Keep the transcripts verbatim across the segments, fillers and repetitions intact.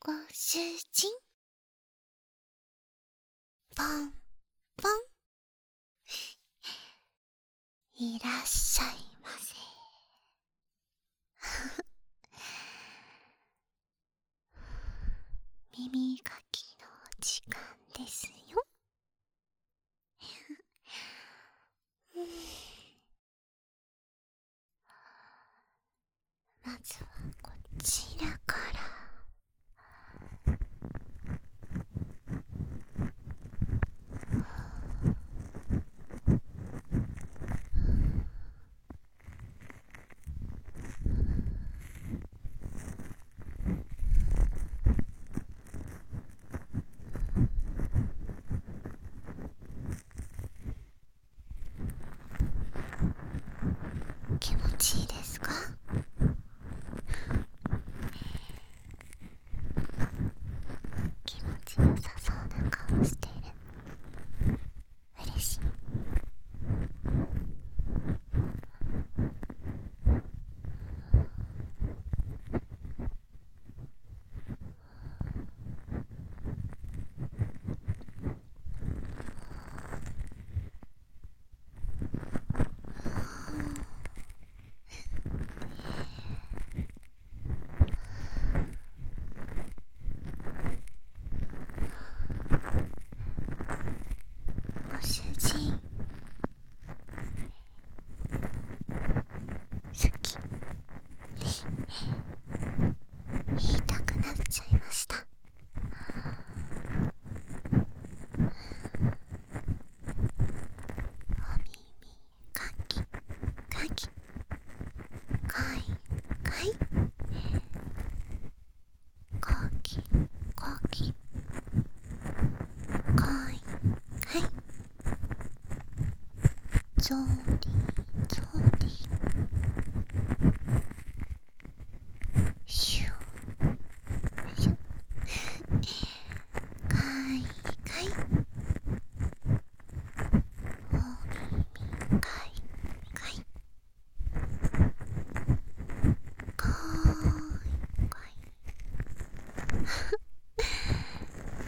ご主人、ポンポン、いらっしゃいませ。耳かきの時間ですよ。まずはこちらから。気持ちいいですか？気持ちよさそうな顔してる。嬉しい。ご主人、好き言いたくなっちゃいました。お耳かきかき、かいかい、かきかき、かいかい、ぞりぞり、シュシュ、かいかい、お耳かいかい、かいかい。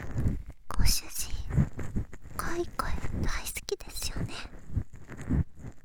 ご主人、かいかい大好きですよね。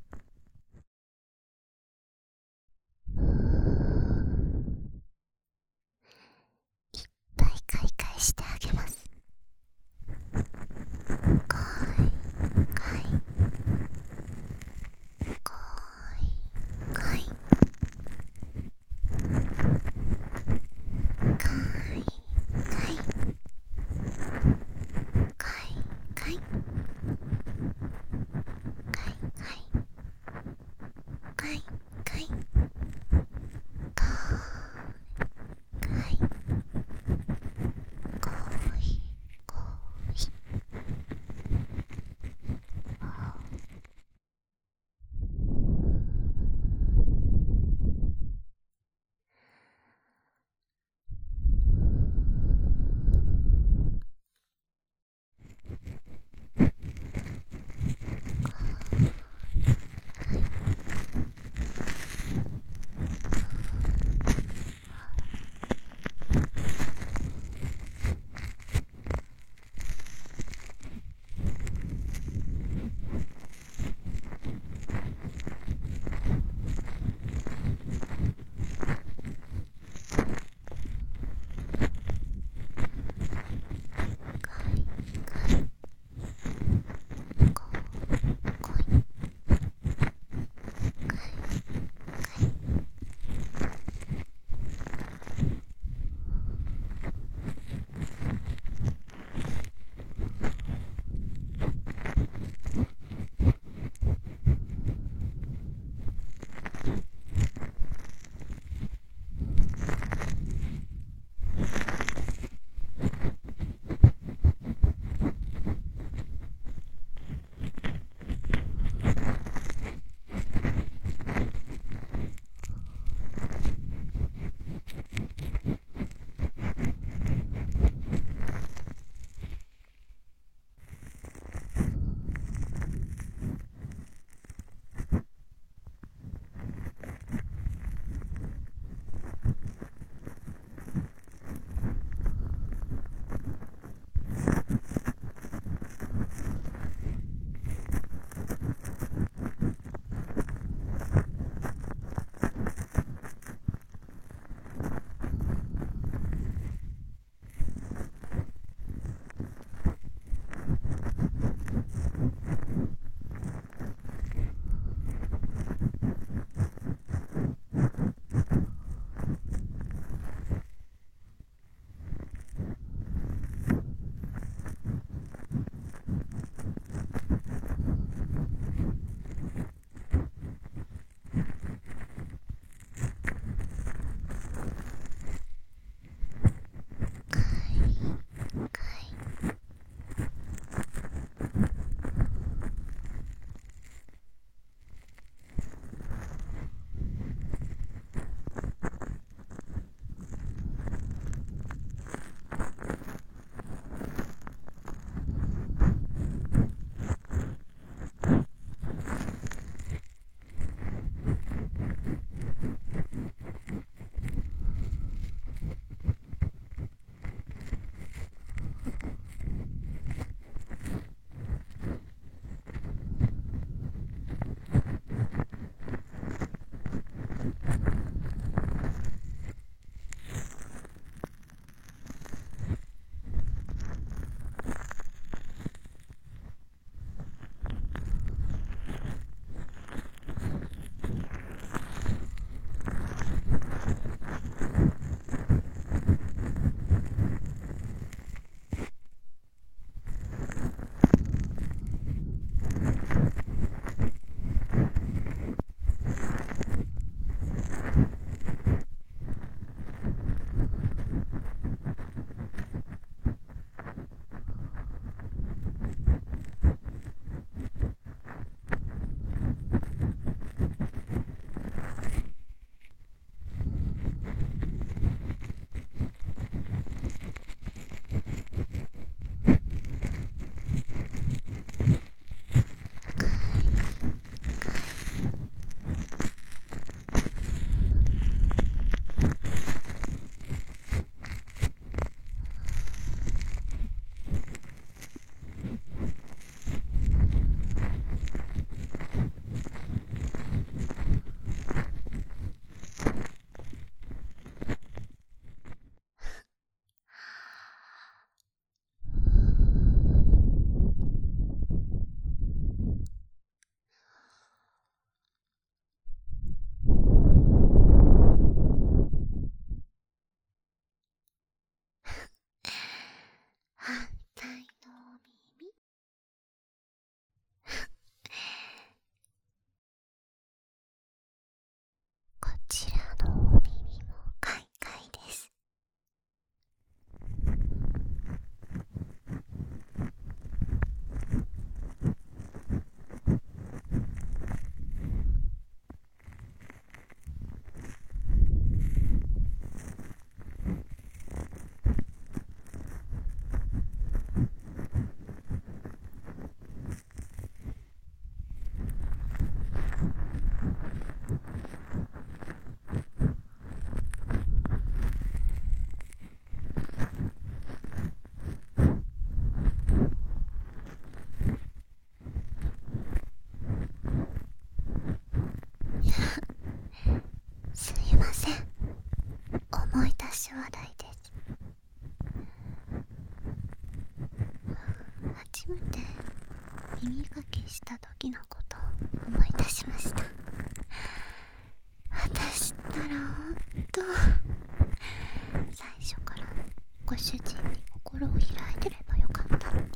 と最初からご主人に心を開いてればよかったのに。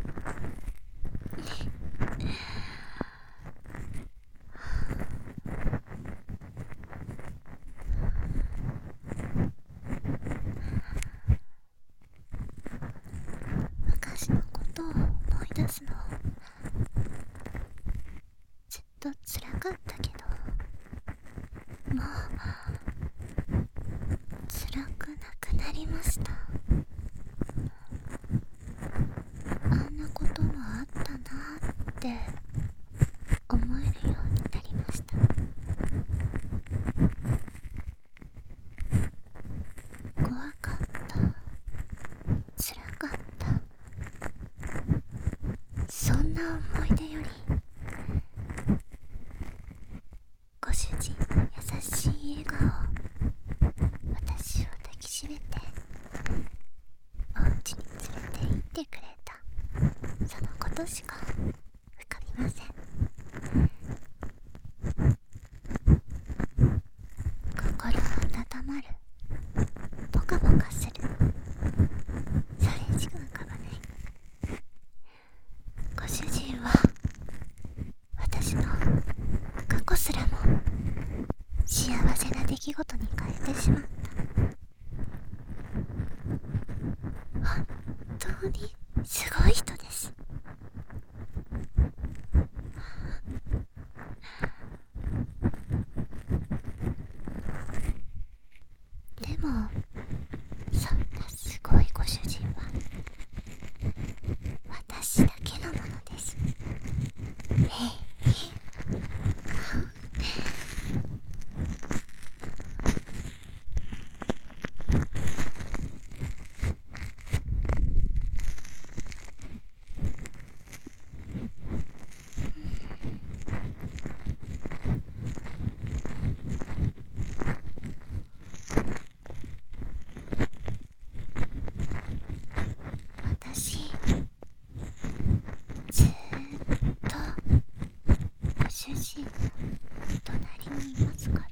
昔のことを思い出すのずっと辛かったけど、もう辛くなくなりました。あんなこともあったなって思えるようになりました。怖かった、辛かった、そんな思い出よりご主人の優しい笑顔、私を抱きしめてお家に連れて行ってくれた、そのことしか浮かびません。心温まる、ポカポカする、それしか浮かばない。ご主人は私の過去すらも幸せな出来事に変えてしまった。本当にすごい人です。でもそんなすごいご主人は私だけのものです。へいへい私ずーっとご主人の隣にいますから。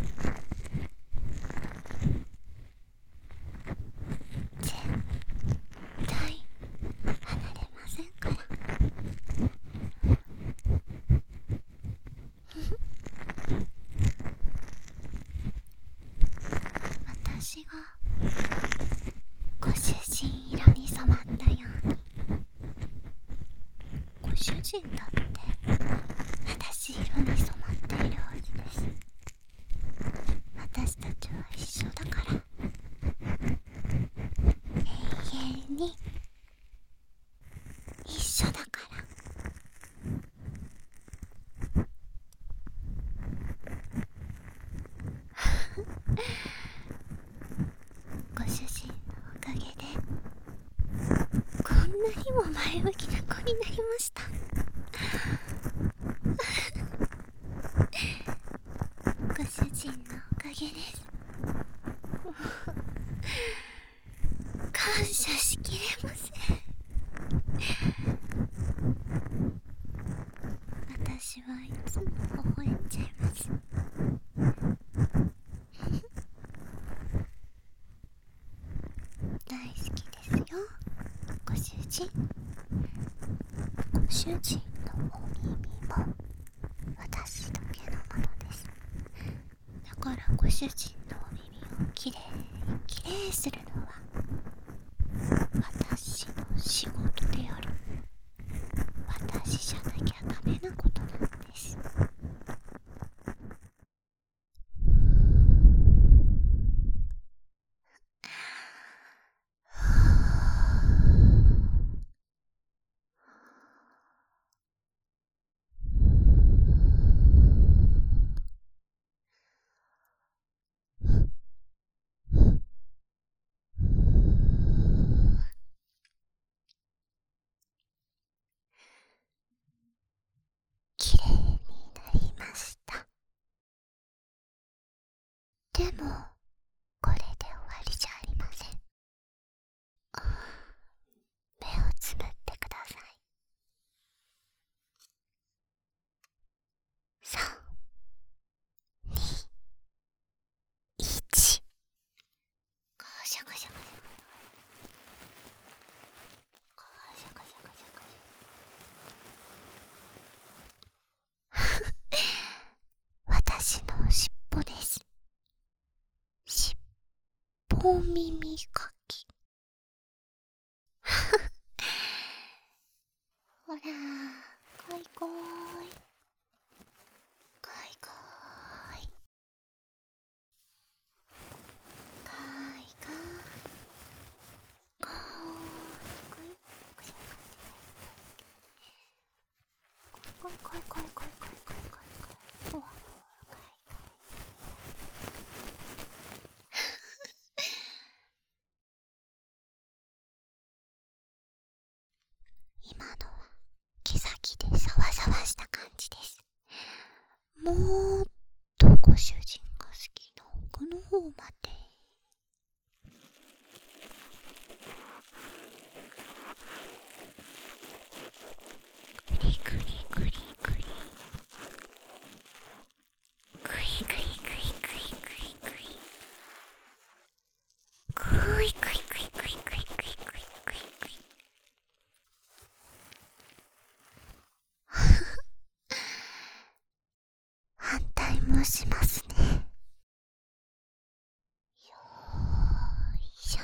絶対離れませんから。私がご主人色に染まったように、ご主人だって私色に染まっているはずです。私たちは一緒だから、永遠に一緒だから。ご主人のおかげでこんなにも前向きな子になりました。ご主人のおかげです。感謝しきれません。私はいつも微笑んじゃいます。大好きですよ、ご主人。ご主人のお耳も私だけのものです。だからご主人のお耳をきれいきれいするのは私の仕事である。私じゃなきゃダメなことなんです。 しゃこしゃこしゃこしゃこしゃこしゃこしゃ私の尻尾です。尻尾耳かき。ほらー、かいこーいかいこーいかいかーかーいこいこいこいこいこいこいこいこいこいこい。うわかいかい。今のは毛先でサワサワした感じです。もっとご主人が好きな奥の方まで。グリグリグリグリグイグイグイグイグイグイグイグイグイグイグイグイグイグイグイ。反対もしますね。よーいしょ。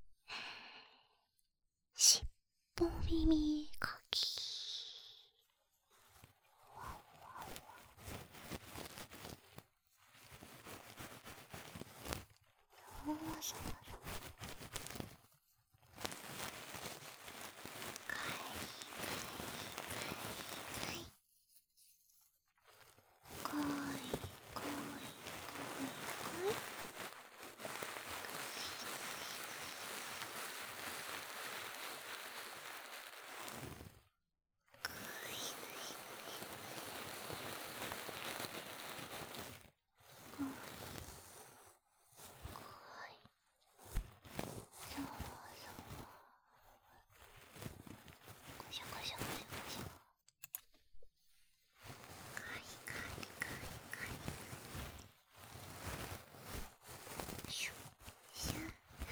しっぽ耳かき。よーしょかいかいかいかいかいかいこしょこしょこしょこしょ。かいかいかいかい。シュッシュッ。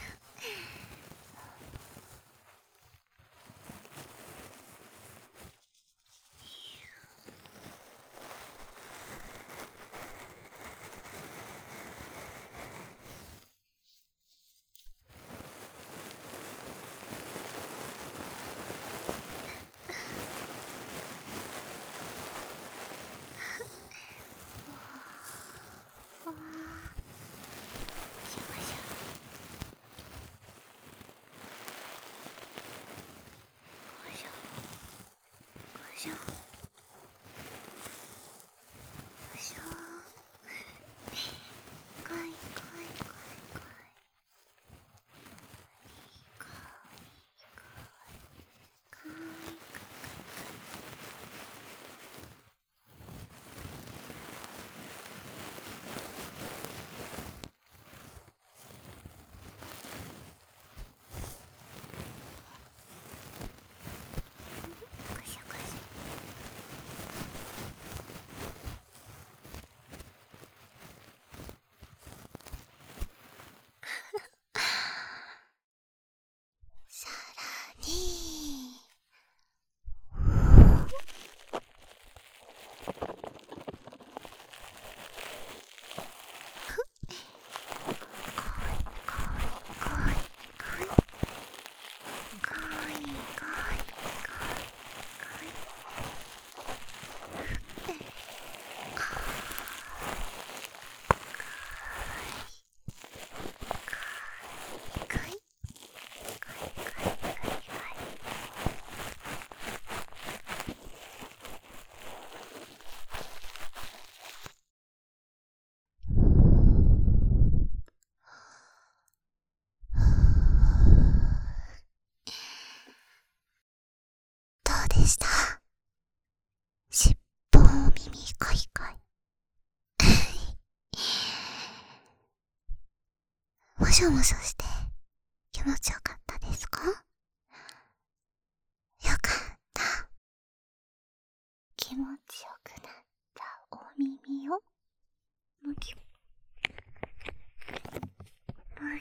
わー。シャバシャ。こしょこしょこしょ。かいかいかいかいかいかいかい。こしょこしょ。さらにどうでした？しっぽ耳かいかい。もしょもしょして気持ちよかったですか？よかった。気持ちよくなったお耳をむぎゅむ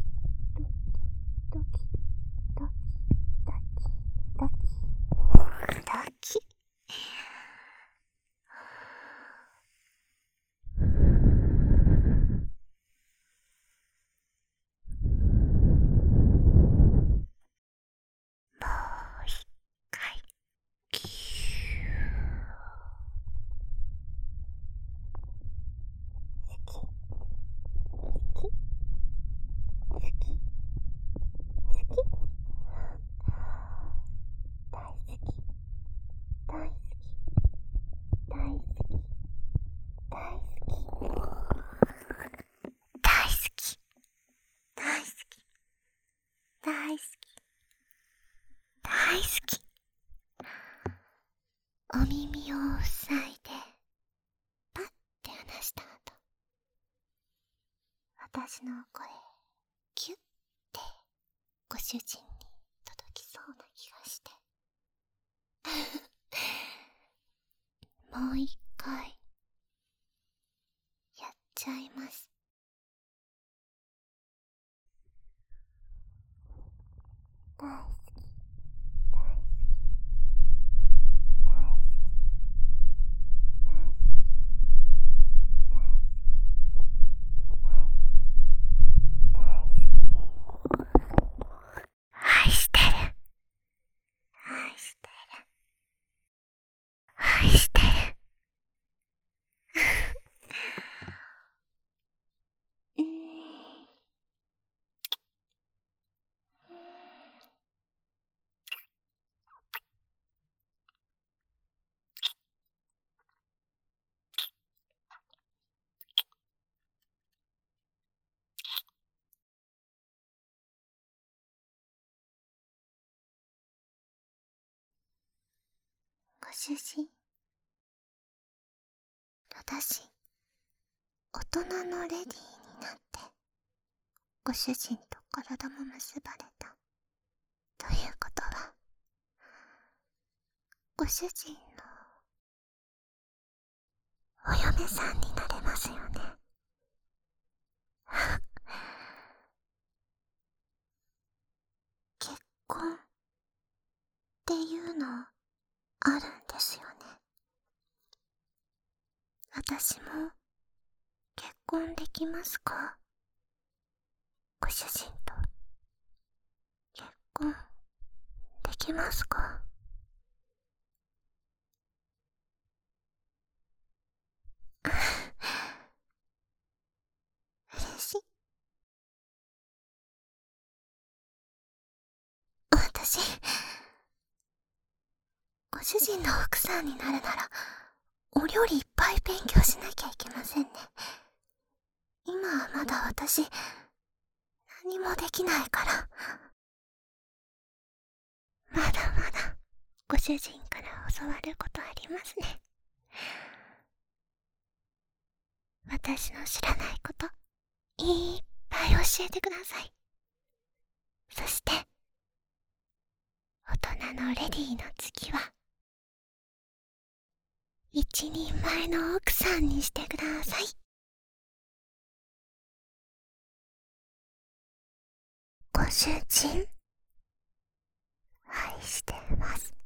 ドキドキドキドキドキ。もう一回キュー。好き好き好き好き。大好き大好き大好き大好き大好き大好き大好き大好き。お耳を塞いでパッて離した後、私の声キュッてご主人に届きそうな気がしてもう一回やっちゃいます。大好き大好き大好き大好き大好き大好き。愛してる愛してる愛してるうーん。ご主人、私大人のレディーになってご主人と体も結ばれたということは、ご主人のお嫁さんになれますよね結婚っていうのあるんですよね。私も結婚できますか？ご主人と結婚できますか？嬉しい。私、ご主人の奥さんになるならお料理いっぱい勉強しなきゃいけませんね。今はまだ私何もできないから。まだまだご主人から教わることありますね。私の知らないこといっぱい教えてください。そして大人のレディーの次は一人前の奥さんにしてください。ご主人、愛してます。